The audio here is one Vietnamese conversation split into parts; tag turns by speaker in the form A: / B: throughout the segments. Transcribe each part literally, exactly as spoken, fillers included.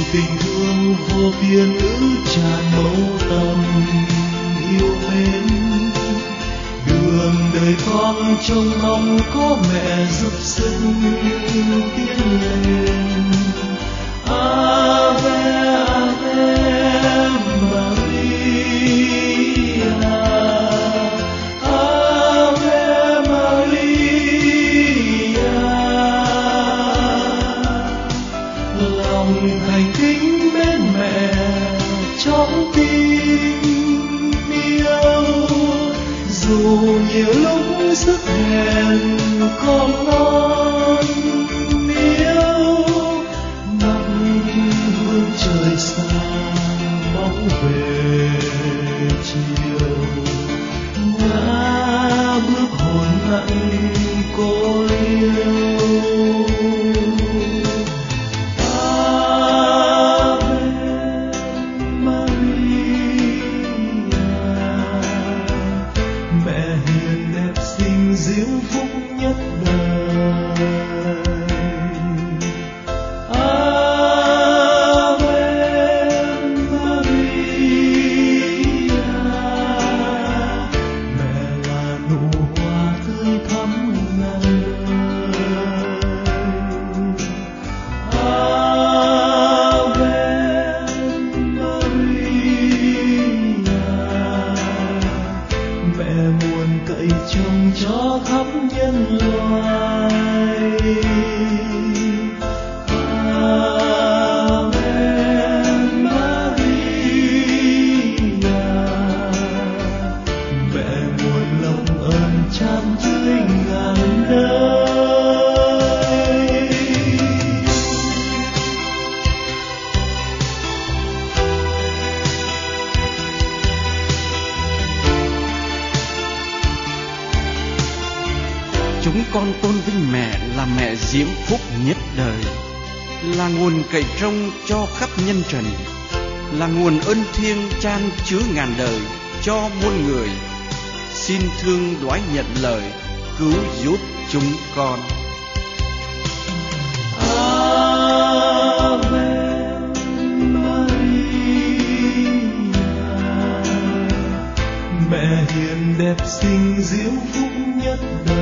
A: tình thương vô biên ứ tràn mẫu tâm yêu mến. Đường đời con trông mong có mẹ giúp sức tiến lên. Ave Ave Maria, Ave Maria. Lòng thành kính bên mẹ trong tim yêu, dù nhiều lúc sức hèn con non yêu. Mắt hướng trời xa bóng về chiều, ngã bước hồn nặng cô liêu.
B: Chúng con tôn vinh mẹ là mẹ diễm phúc nhất đời, là nguồn cậy trông cho khắp nhân trần, là nguồn ơn thiêng chan chứa ngàn đời cho muôn người. Xin thương đoái nhận lời cứu giúp chúng con.
A: Ave Maria, mẹ hiền đẹp xinh diễm phúc nhất đời.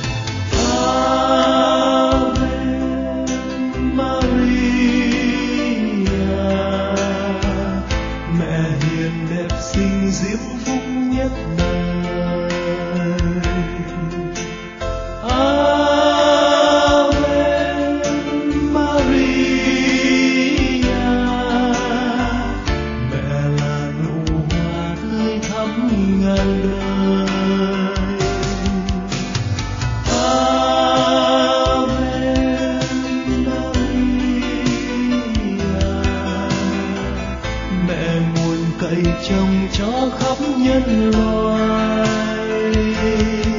A: Maria. trồng cho khắp nhân loại.